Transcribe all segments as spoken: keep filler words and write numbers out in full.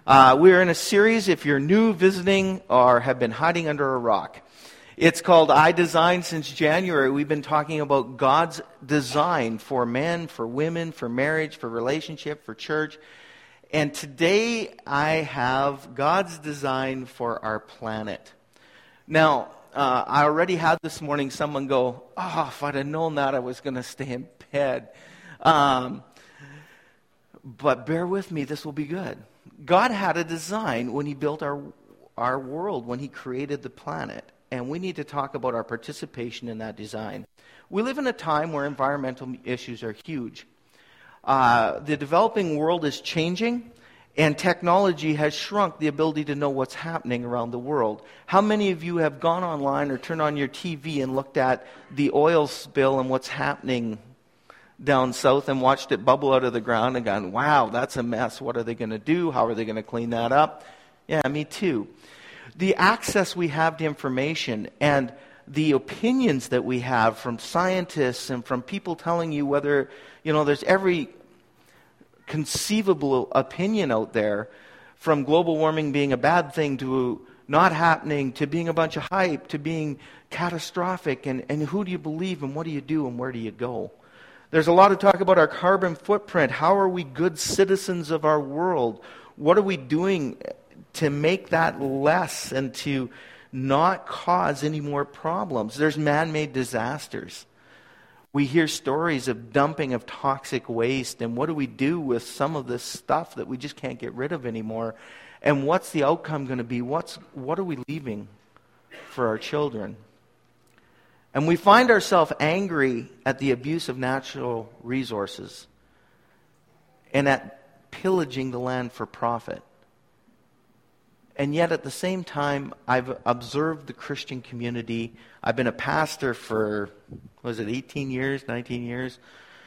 Uh, we're in a series, if you're new, visiting, or have been hiding under a rock. It's called I Design. Since January, we've been talking about God's design for men, for women, for marriage, for relationship, for church. And today I have God's design for our planet. Now, uh, I already had this morning someone go, oh, if I'd have known that, I was going to stay in bed. Um, but bear with me, this will be good. God had a design when he built our our world, when he created the planet. And we need to talk about our participation in that design. We live in a time where environmental issues are huge. Uh, the developing world is changing, and technology has shrunk the ability to know what's happening around the world. How many of you have gone online or turned on your T V and looked at the oil spill and what's happening down south and watched it bubble out of the ground and gone, wow, that's a mess. What are they going to do? How are they going to clean that up? Yeah, me too. The access we have to information and the opinions that we have from scientists and from people telling you whether, you know, there's every conceivable opinion out there, from global warming being a bad thing to not happening, to being a bunch of hype, to being catastrophic. And, and who do you believe and what do you do and where do you go? There's a lot of talk about our carbon footprint. How are we good citizens of our world? What are we doing to make that less and to not cause any more problems? There's man-made disasters. We hear stories of dumping of toxic waste, and what do we do with some of this stuff that we just can't get rid of anymore? And what's the outcome going to be? What's what are we leaving for our children? And we find ourselves angry at the abuse of natural resources and at pillaging the land for profit. And yet at the same time, I've observed the Christian community. I've been a pastor for, was it eighteen years, nineteen years?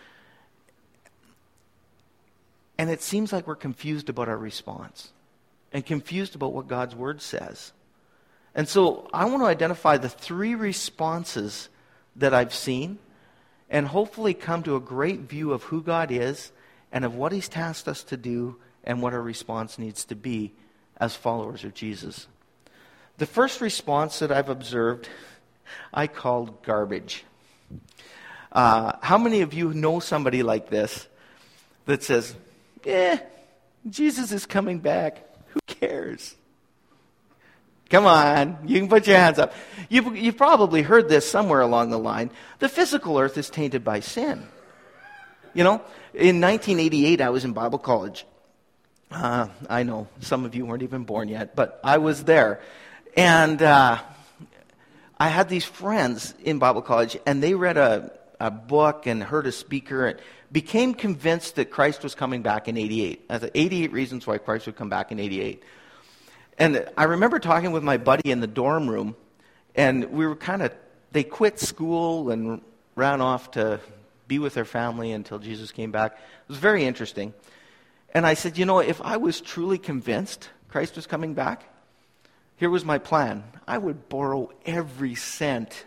And it seems like we're confused about our response and confused about what God's Word says. And so I want to identify the three responses that I've seen and hopefully come to a great view of who God is and of what he's tasked us to do and what our response needs to be as followers of Jesus. The first response that I've observed, I called garbage. Uh, how many of you know somebody like this that says, eh, Jesus is coming back. Who cares? Come on, you can put your hands up. You've, you've probably heard this somewhere along the line. The physical earth is tainted by sin. You know, in nineteen eighty-eight, I was in Bible college. Uh, I know some of you weren't even born yet, but I was there. And uh, I had these friends in Bible college, and they read a, a book and heard a speaker and became convinced that Christ was coming back in eighty-eight. I said, eighty-eight reasons why Christ would come back in eighty-eight. And I remember talking with my buddy in the dorm room, and we were kind of, they quit school and ran off to be with their family until Jesus came back. It was very interesting. And I said, you know, if I was truly convinced Christ was coming back, here was my plan. I would borrow every cent.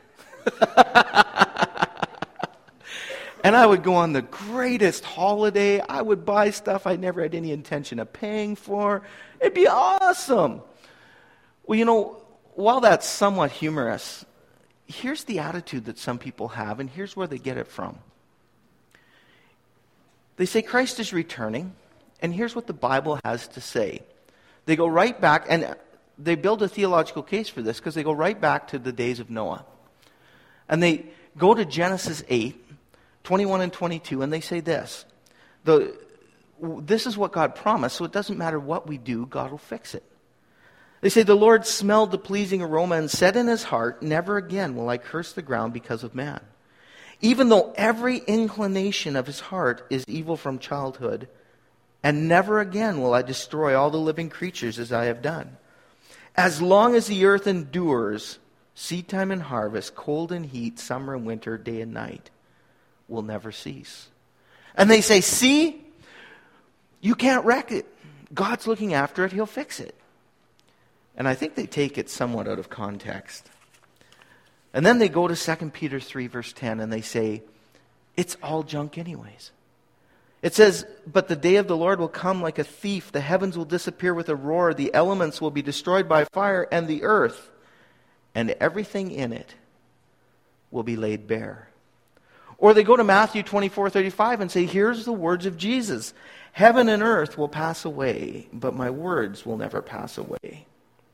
And I would go on the greatest holiday. I would buy stuff I never had any intention of paying for. It'd be awesome. Well, you know, while that's somewhat humorous, here's the attitude that some people have, and here's where they get it from. They say Christ is returning, and here's what the Bible has to say. They go right back, and they build a theological case for this because they go right back to the days of Noah. And they go to Genesis eight, twenty-one and twenty-two, and they say this. The, this is what God promised, so it doesn't matter what we do, God will fix it. They say, the Lord smelled the pleasing aroma and said in his heart, never again will I curse the ground because of man. Even though every inclination of his heart is evil from childhood, and never again will I destroy all the living creatures as I have done. As long as the earth endures, seedtime and harvest, cold and heat, summer and winter, day and night, will never cease. And they say, see, you can't wreck it. God's looking after it, he'll fix it. And I think they take it somewhat out of context. And then they go to Second Peter three, verse ten, and they say, it's all junk anyways. It says, but the day of the Lord will come like a thief. The heavens will disappear with a roar. The elements will be destroyed by fire, and the earth and everything in it will be laid bare. Or they go to Matthew twenty-four thirty-five and say, here's the words of Jesus. Heaven and earth will pass away, but my words will never pass away.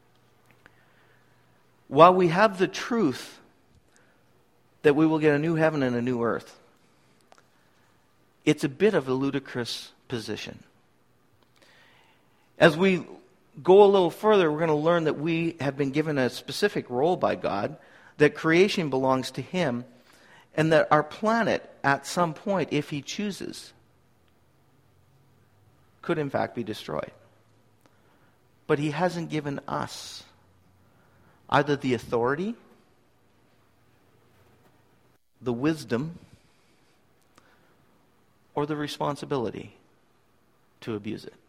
While we have the truth that we will get a new heaven and a new earth, it's a bit of a ludicrous position. As we go a little further, we're going to learn that we have been given a specific role by God, that creation belongs to Him, and that our planet, at some point, if He chooses, could in fact be destroyed. But He hasn't given us either the authority, the wisdom, or the responsibility to abuse it.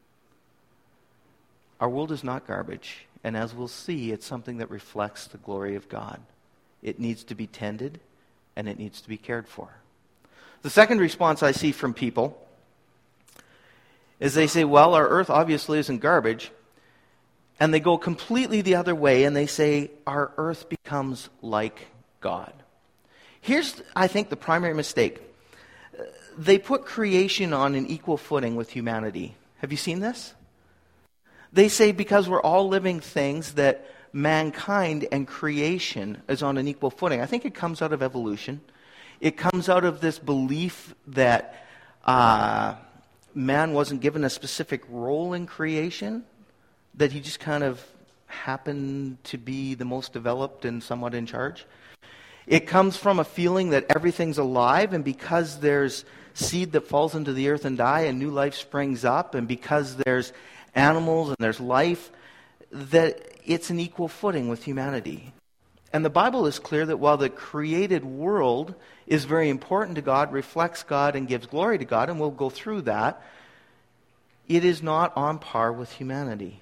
Our world is not garbage, and as we'll see, it's something that reflects the glory of God. It needs to be tended, and it needs to be cared for. The second response I see from people is they say, well, our earth obviously isn't garbage, and they go completely the other way, and they say, our earth becomes like God. Here's, I think, the primary mistake. They put creation on an equal footing with humanity. Have you seen this? They say because we're all living things that mankind and creation is on an equal footing. I think it comes out of evolution. It comes out of this belief that uh, man wasn't given a specific role in creation, that he just kind of happened to be the most developed and somewhat in charge. It comes from a feeling that everything's alive, and because there's seed that falls into the earth and die, and new life springs up, and because there's animals and there's life, that it's an equal footing with humanity. And the Bible is clear that while the created world is very important to God, reflects God, and gives glory to God, and we'll go through that, it is not on par with humanity.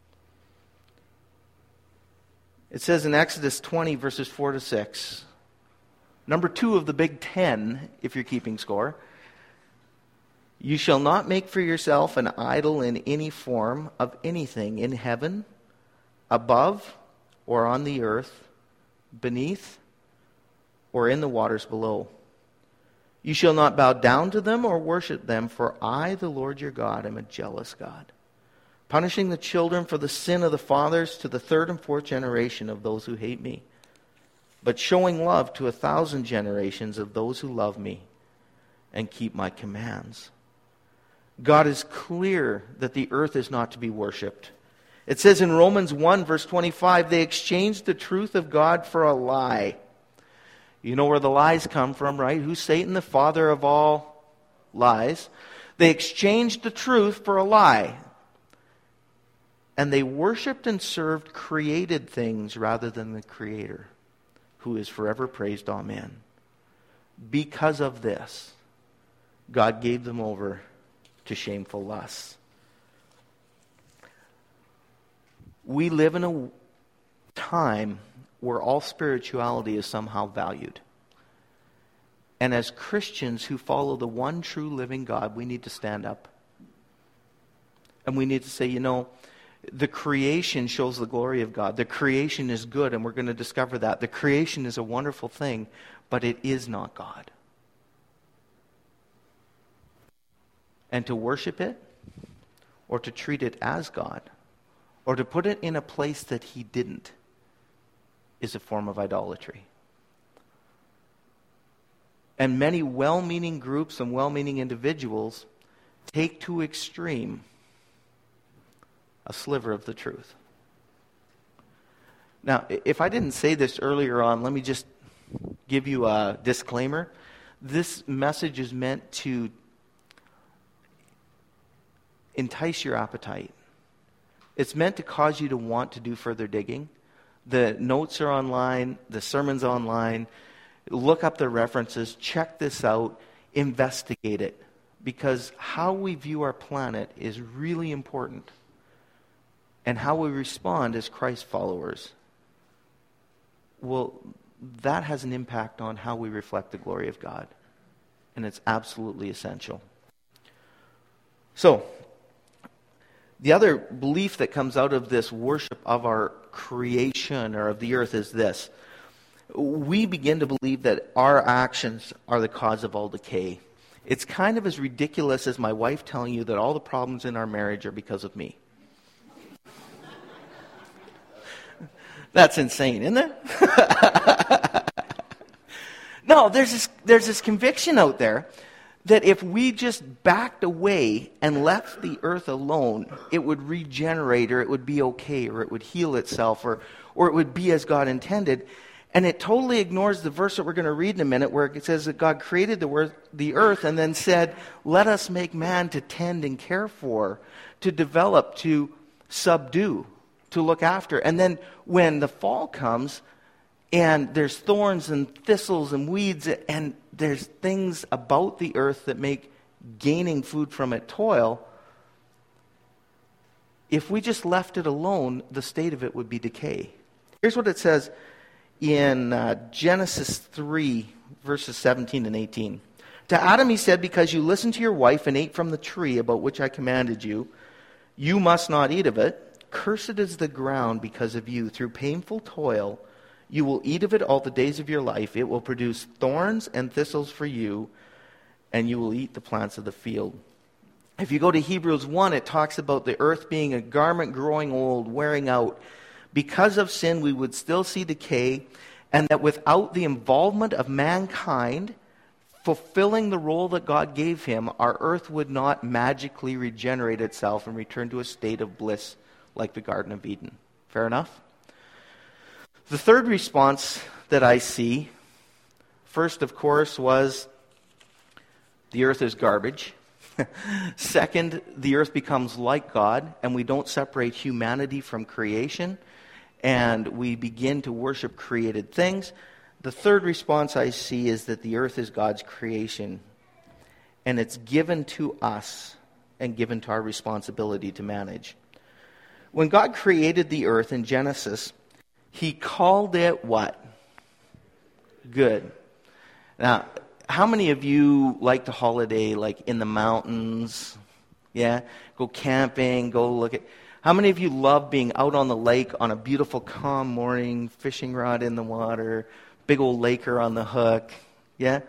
It says in Exodus twenty, verses four to six, number two of the Big Ten, if you're keeping score, you shall not make for yourself an idol in any form of anything in heaven, above, or on the earth, beneath, or in the waters below. You shall not bow down to them or worship them, for I, the Lord your God, am a jealous God, punishing the children for the sin of the fathers to the third and fourth generation of those who hate me, but showing love to a thousand generations of those who love me and keep my commands. God is clear that the earth is not to be worshipped. It says in Romans one, verse twenty-five, they exchanged the truth of God for a lie. You know where the lies come from, right? Who's Satan, the father of all lies? They exchanged the truth for a lie. And they worshipped and served created things rather than the Creator, who is forever praised. Amen. Because of this, God gave them over to shameful lusts. We live in a time where all spirituality is somehow valued. And as Christians who follow the one true living God, we need to stand up. And we need to say, you know, the creation shows the glory of God. The creation is good, and we're going to discover that. The creation is a wonderful thing, but it is not God. And to worship it, or to treat it as God, or to put it in a place that He didn't, is a form of idolatry. And many well-meaning groups and well-meaning individuals take to extreme a sliver of the truth. Now, if I didn't say this earlier on, let me just give you a disclaimer. This message is meant to entice your appetite. It's meant to cause you to want to do further digging. The notes are online, the sermon's online. Look up the references, check this out, investigate it. Because how we view our planet is really important. And how we respond as Christ followers, well, that has an impact on how we reflect the glory of God. And it's absolutely essential. So, the other belief that comes out of this worship of our creation or of the earth is this. We begin to believe that our actions are the cause of all decay. It's kind of as ridiculous as my wife telling you that all the problems in our marriage are because of me. That's insane, isn't it? No, there's this, there's this conviction out there that if we just backed away and left the earth alone, it would regenerate, or it would be okay, or it would heal itself, or, or it would be as God intended. And it totally ignores the verse that we're going to read in a minute, where it says that God created the, wor- the earth and then said, let us make man to tend and care for, to develop, to subdue, to look after. And then when the fall comes, and there's thorns and thistles and weeds, and there's things about the earth that make gaining food from it toil, if we just left it alone, the state of it would be decay. Here's what it says in uh, Genesis three, verses seventeen and eighteen. To Adam he said, because you listened to your wife and ate from the tree about which I commanded you, you must not eat of it. Cursed is the ground because of you. Through painful toil you will eat of it all the days of your life. It will produce thorns and thistles for you, and you will eat the plants of the field. If you go to Hebrews one, it talks about the earth being a garment growing old, wearing out. Because of sin, we would still see decay, and that without the involvement of mankind fulfilling the role that God gave him, our earth would not magically regenerate itself and return to a state of bliss like the Garden of Eden. Fair enough? The third response that I see, first, of course, was the earth is garbage. Second, the earth becomes like God, and we don't separate humanity from creation, and we begin to worship created things. The third response I see is that the earth is God's creation, and it's given to us and given to our responsibility to manage. When God created the earth in Genesis, he called it what? Good. Now, how many of you like to holiday like in the mountains? Yeah? Go camping, go look at... How many of you love being out on the lake on a beautiful calm morning, fishing rod in the water, big old laker on the hook? Yeah?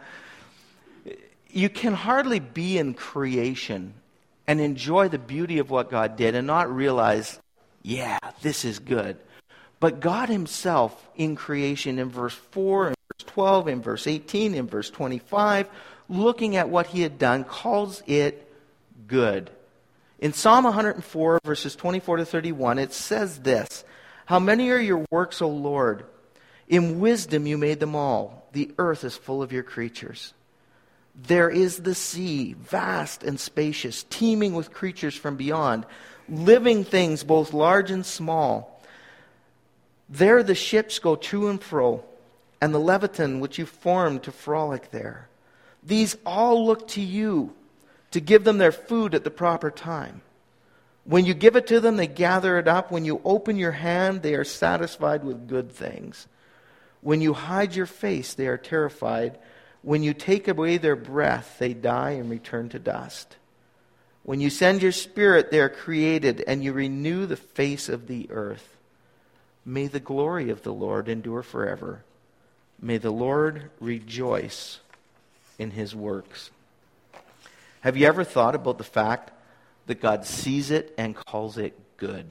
You can hardly be in creation and enjoy the beauty of what God did and not realize, yeah, this is good. But God himself in creation, in verse four, in verse twelve, in verse eighteen, in verse twenty-five, looking at what he had done, calls it good. In Psalm one hundred four, verses twenty-four to thirty-one, it says this, how many are your works, O Lord? In wisdom you made them all. The earth is full of your creatures. There is the sea, vast and spacious, teeming with creatures from beyond, living things both large and small. There the ships go to and fro, and the Leviathan which you formed to frolic there. These all look to you to give them their food at the proper time. When you give it to them, they gather it up. When you open your hand, they are satisfied with good things. When you hide your face, they are terrified. When you take away their breath, they die and return to dust. When you send your spirit, they are created, and you renew the face of the earth. May the glory of the Lord endure forever. May the Lord rejoice in his works. Have you ever thought about the fact that God sees it and calls it good?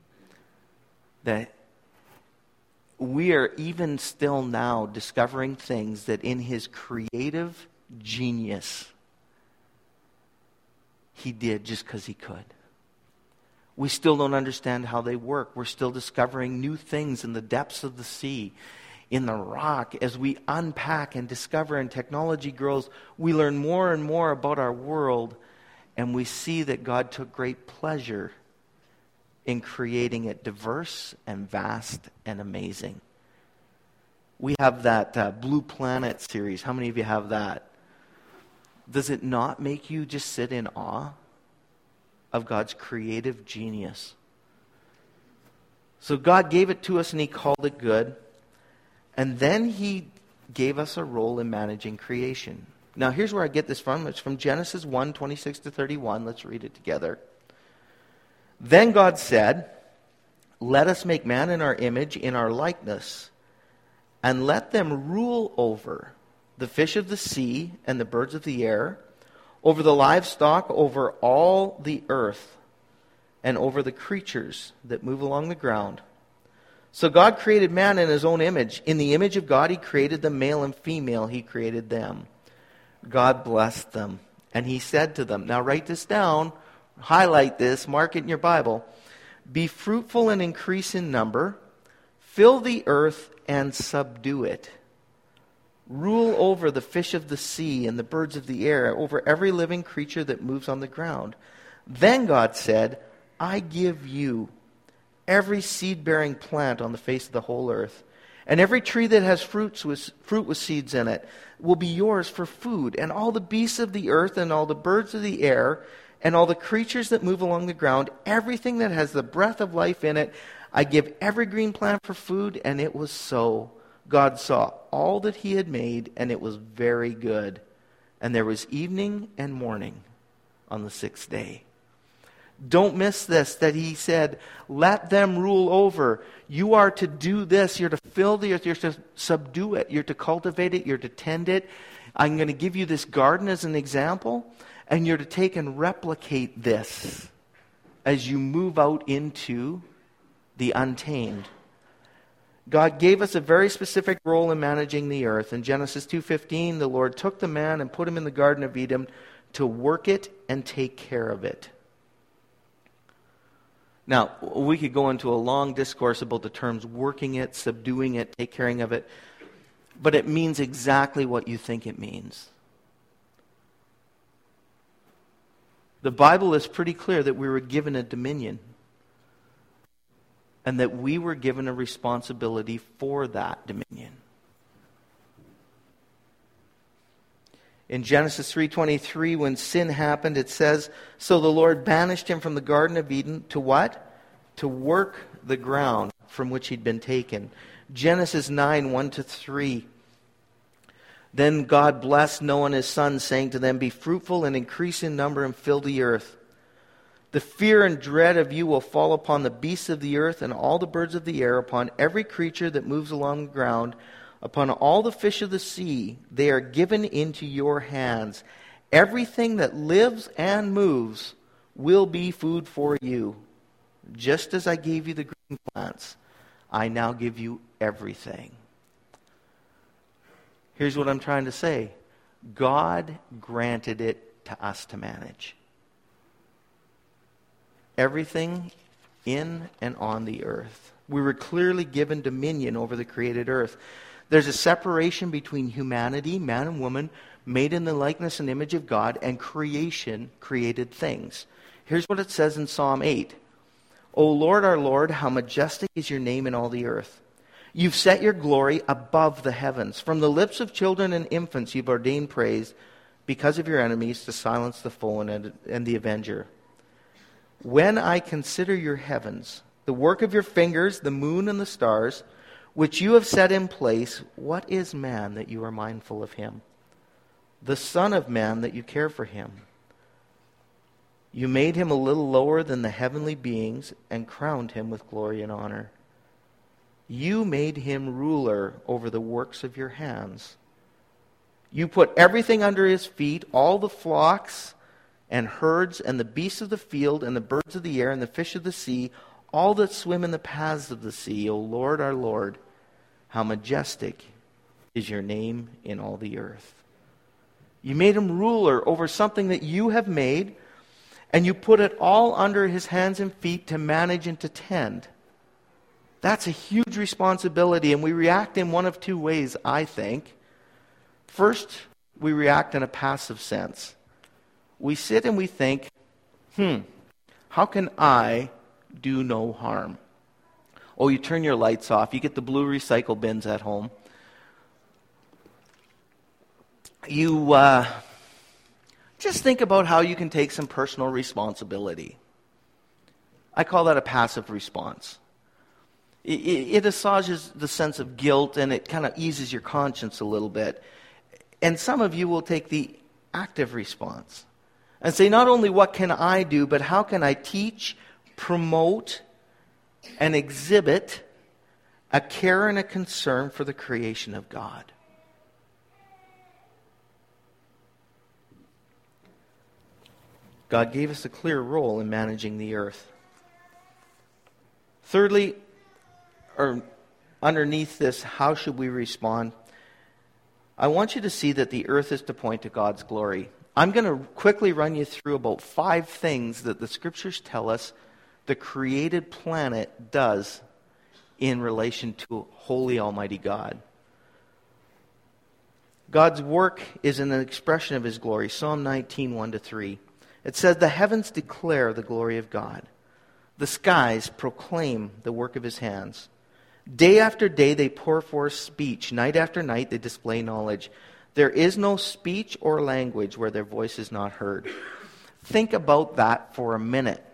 That we are even still now discovering things that in his creative genius he did just because he could. We still don't understand how they work. We're still discovering new things in the depths of the sea, in the rock. As we unpack and discover and technology grows, we learn more and more about our world, and we see that God took great pleasure in creating it diverse and vast and amazing. We have that uh, Blue Planet series. How many of you have that? Does it not make you just sit in awe of God's creative genius? So God gave it to us and he called it good. And then he gave us a role in managing creation. Now, here's where I get this from. It's from Genesis one, twenty-six to thirty-one. Let's read it together. Then God said, "Let us make man in our image, in our likeness, and let them rule over the fish of the sea and the birds of the air, over the livestock, over all the earth, and over the creatures that move along the ground." So God created man in his own image. In the image of God, he created them, male and female, he created them. God blessed them, and he said to them, now write this down, highlight this, mark it in your Bible. "Be fruitful and increase in number, fill the earth and subdue it. Rule over the fish of the sea and the birds of the air, over every living creature that moves on the ground." Then God said, "I give you every seed-bearing plant on the face of the whole earth, and every tree that has fruits with, fruit with seeds in it will be yours for food, and all the beasts of the earth and all the birds of the air and all the creatures that move along the ground, everything that has the breath of life in it, I give every green plant for food." And it was so. God saw all that he had made, and it was very good. And there was evening and morning on the sixth day. Don't miss this, that he said, let them rule over. You are to do this. You're to fill the earth. You're to subdue it. You're to cultivate it. You're to tend it. I'm going to give you this garden as an example, and you're to take and replicate this as you move out into the untamed. God gave us a very specific role in managing the earth. In Genesis two fifteen, the Lord took the man and put him in the Garden of Eden to work it and take care of it. Now, we could go into a long discourse about the terms working it, subduing it, take care of it, but it means exactly what you think it means. The Bible is pretty clear that we were given a dominion and that we were given a responsibility for that dominion. In Genesis three twenty-three, when sin happened, it says, "So the Lord banished him from the Garden of Eden" to what? To work the ground from which he'd been taken. Genesis nine, one to three. "Then God blessed Noah and his sons, saying to them, 'Be fruitful and increase in number and fill the earth. The fear and dread of you will fall upon the beasts of the earth and all the birds of the air, upon every creature that moves along the ground, upon all the fish of the sea. They are given into your hands. Everything that lives and moves will be food for you. Just as I gave you the green plants, I now give you everything.'" Here's what I'm trying to say. God granted it to us to manage. Everything in and on the earth. We were clearly given dominion over the created earth. There's a separation between humanity, man and woman, made in the likeness and image of God, and creation, created things. Here's what it says in Psalm eight. "O Lord, our Lord, how majestic is your name in all the earth. You've set your glory above the heavens. From the lips of children and infants you've ordained praise, because of your enemies, to silence the foe and, and the avenger. When I consider your heavens, the work of your fingers, the moon and the stars, which you have set in place, what is man that you are mindful of him? The Son of Man that you care for him. You made him a little lower than the heavenly beings and crowned him with glory and honor. You made him ruler over the works of your hands. You put everything under his feet, all the flocks and herds and the beasts of the field and the birds of the air and the fish of the sea, all that swim in the paths of the sea. O Lord, our Lord, how majestic is your name in all the earth." You made him ruler over something that you have made, and you put it all under his hands and feet to manage and to tend. That's a huge responsibility, and we react in one of two ways, I think. First, we react in a passive sense. We sit and we think, hmm, how can I do no harm? Oh, you turn your lights off. You get the blue recycle bins at home. You uh, just think about how you can take some personal responsibility. I call that a passive response. It, it, it assuages the sense of guilt, and it kind of eases your conscience a little bit. And some of you will take the active response and say, not only what can I do, but how can I teach, promote, and exhibit a care and a concern for the creation of God. God gave us a clear role in managing the earth. Thirdly, or underneath this, how should we respond? I want you to see that the earth is to point to God's glory. I'm going to quickly run you through about five things that the Scriptures tell us the created planet does in relation to holy Almighty God. God's work is an expression of His glory. Psalm nineteen, one to three. It says, the heavens declare the glory of God. The skies proclaim the work of His hands. Day after day they pour forth speech. Night after night they display knowledge. There is no speech or language where their voice is not heard. Think about that for a minute.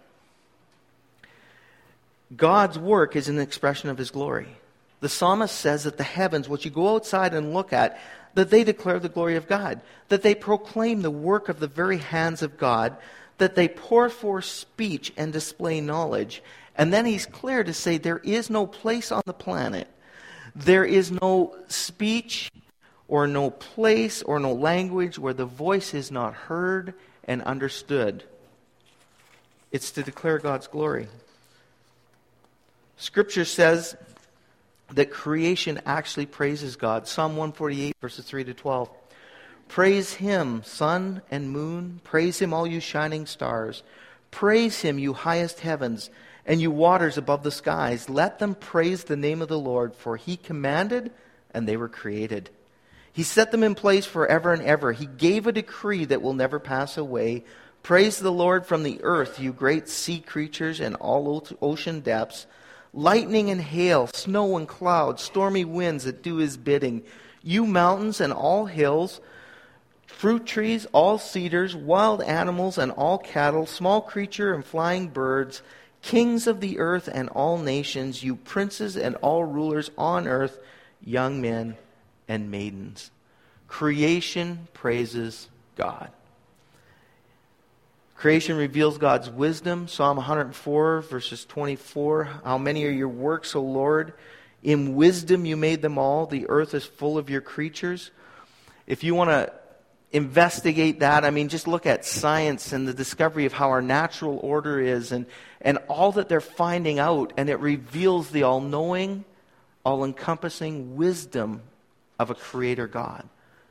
God's work is an expression of His glory. The psalmist says that the heavens, what you go outside and look at, that they declare the glory of God, that they proclaim the work of the very hands of God, that they pour forth speech and display knowledge. And then he's clear to say there is no place on the planet, there is no speech or no place or no language where the voice is not heard and understood. It's to declare God's glory. Scripture says that creation actually praises God. Psalm one forty-eight, verses three to twelve. Praise Him, sun and moon. Praise Him, all you shining stars. Praise Him, you highest heavens, and you waters above the skies. Let them praise the name of the Lord, for He commanded, and they were created. He set them in place forever and ever. He gave a decree that will never pass away. Praise the Lord from the earth, you great sea creatures and all ocean depths. Lightning and hail, snow and clouds, stormy winds that do His bidding. You mountains and all hills, fruit trees, all cedars, wild animals and all cattle, small creature and flying birds, kings of the earth and all nations, you princes and all rulers on earth, young men and maidens. Creation praises God. Creation reveals God's wisdom. Psalm one hundred four, verses twenty-four. How many are your works, O Lord? In wisdom you made them all. The earth is full of your creatures. If you want to investigate that, I mean, just look at science and the discovery of how our natural order is and, and all that they're finding out. And it reveals the all-knowing, all-encompassing wisdom of a creator God.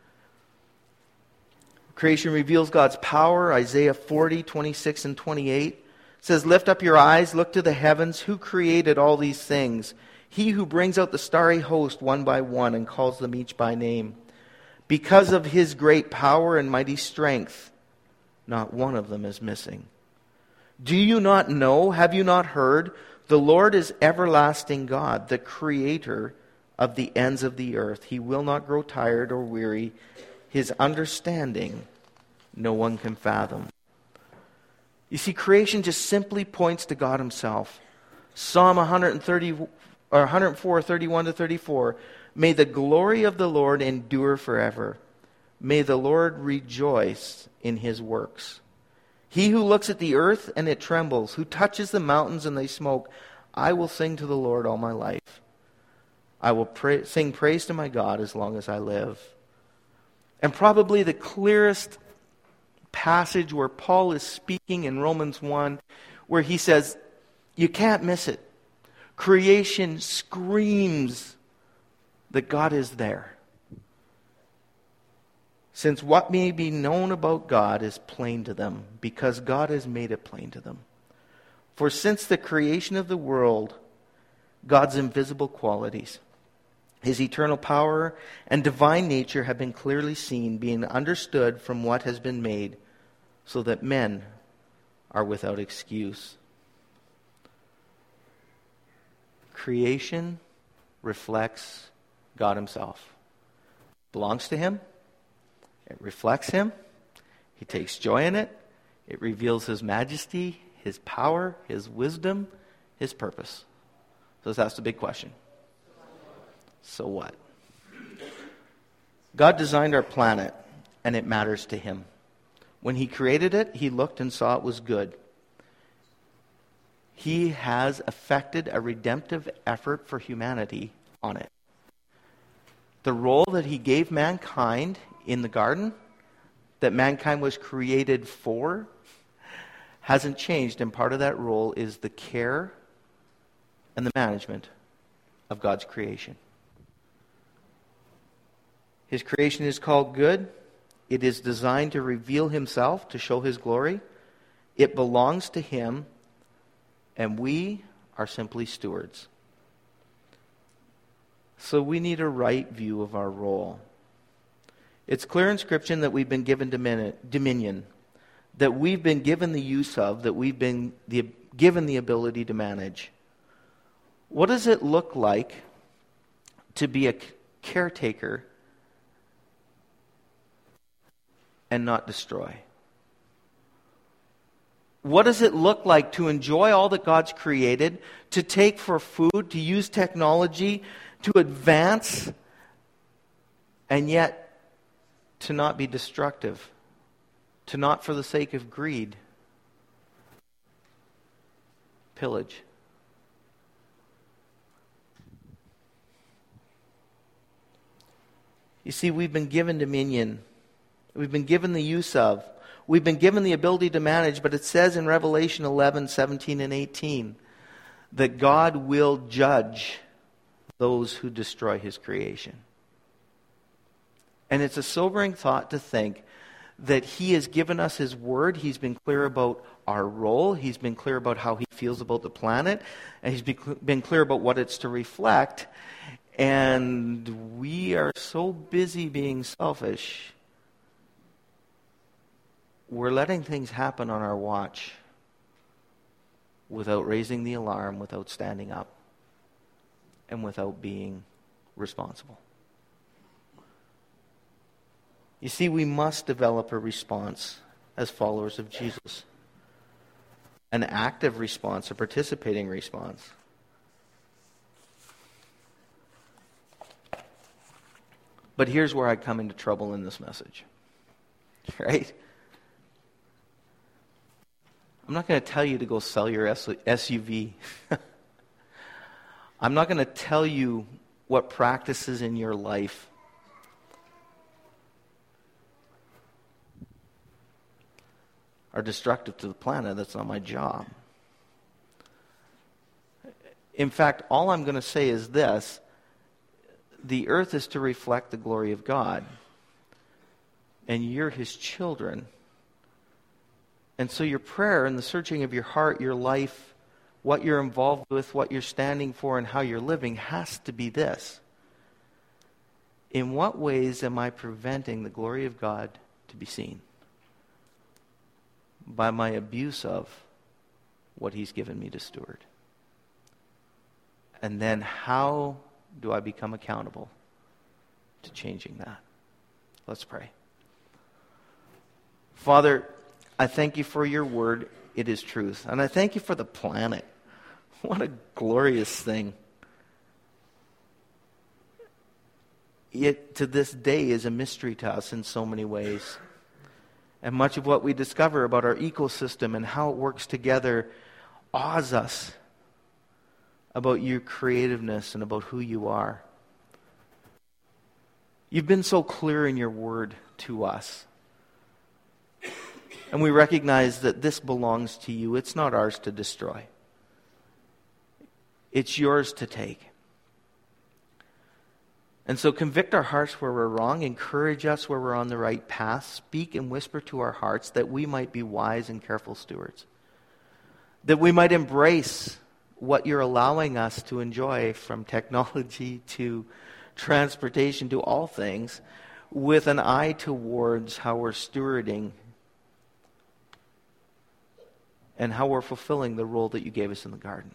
Creation reveals God's power. Isaiah forty, twenty-six and twenty-eight says, lift up your eyes, look to the heavens. Who created all these things? He who brings out the starry host one by one and calls them each by name. Because of His great power and mighty strength, not one of them is missing. Do you not know? Have you not heard? The Lord is everlasting God, the creator of the ends of the earth. He will not grow tired or weary. His understanding no one can fathom. You see, creation just simply points to God Himself. Psalm one thirty, or one oh four, thirty-one to thirty-four. May the glory of the Lord endure forever. May the Lord rejoice in His works. He who looks at the earth and it trembles, who touches the mountains and they smoke, I will sing to the Lord all my life. I will pray, sing praise to my God as long as I live. And probably the clearest passage where Paul is speaking in Romans one, where he says, you can't miss it. Creation screams that God is there. Since what may be known about God is plain to them, because God has made it plain to them. For since the creation of the world, God's invisible qualities, His eternal power and divine nature have been clearly seen, being understood from what has been made, so that men are without excuse. Creation reflects God Himself. It belongs to Him. It reflects Him. He takes joy in it. It reveals His majesty, His power, His wisdom, His purpose. So that's the big question. So what? God designed our planet, and it matters to him. When he created it, he looked and saw it was good. He has effected a redemptive effort for humanity on it. The role that he gave mankind in the garden, that mankind was created for, hasn't changed, and part of that role is the care and the management of God's creation. His creation is called good. It is designed to reveal himself, to show his glory. It belongs to him, and we are simply stewards. So we need a right view of our role. It's clear in Scripture that we've been given dominion, that we've been given the use of, that we've been the, given the ability to manage. What does it look like to be a caretaker and not destroy? What does it look like to enjoy all that God's created, to take for food, to use technology, to advance, and yet to not be destructive, to not for the sake of greed, pillage? You see, we've been given dominion. We've been given the use of. We've been given the ability to manage, but it says in Revelation eleven, seventeen, and eighteen that God will judge those who destroy his creation. And it's a sobering thought to think that he has given us his word. He's been clear about our role. He's been clear about how he feels about the planet. And he's been clear about what it's to reflect. And we are so busy being selfish, we're letting things happen on our watch without raising the alarm, without standing up, and without being responsible. You see, we must develop a response as followers of Jesus. An active response, a participating response. But here's where I come into trouble in this message. Right? I'm not going to tell you to go sell your S U V. I'm not going to tell you what practices in your life are destructive to the planet. That's not my job. In fact, all I'm going to say is this: the earth is to reflect the glory of God, and you're his children. And so your prayer and the searching of your heart, your life, what you're involved with, what you're standing for, and how you're living has to be this: in what ways am I preventing the glory of God to be seen? By my abuse of what he's given me to steward. And then how do I become accountable to changing that? Let's pray. Father, I thank you for your word. It is truth. And I thank you for the planet. What a glorious thing. It, to this day, is a mystery to us in so many ways. And much of what we discover about our ecosystem and how it works together awes us about your creativeness and about who you are. You've been so clear in your word to us. And we recognize that this belongs to you. It's not ours to destroy. It's yours to take. And so convict our hearts where we're wrong. Encourage us where we're on the right path. Speak and whisper to our hearts that we might be wise and careful stewards. That we might embrace what you're allowing us to enjoy, from technology to transportation to all things, with an eye towards how we're stewarding and how we're fulfilling the role that you gave us in the garden.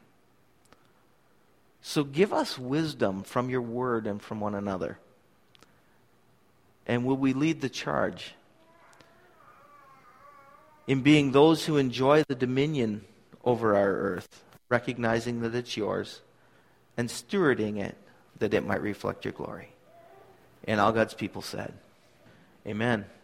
So give us wisdom from your word and from one another. And will we lead the charge in being those who enjoy the dominion over our earth, recognizing that it's yours, and stewarding it that it might reflect your glory. And all God's people said, amen.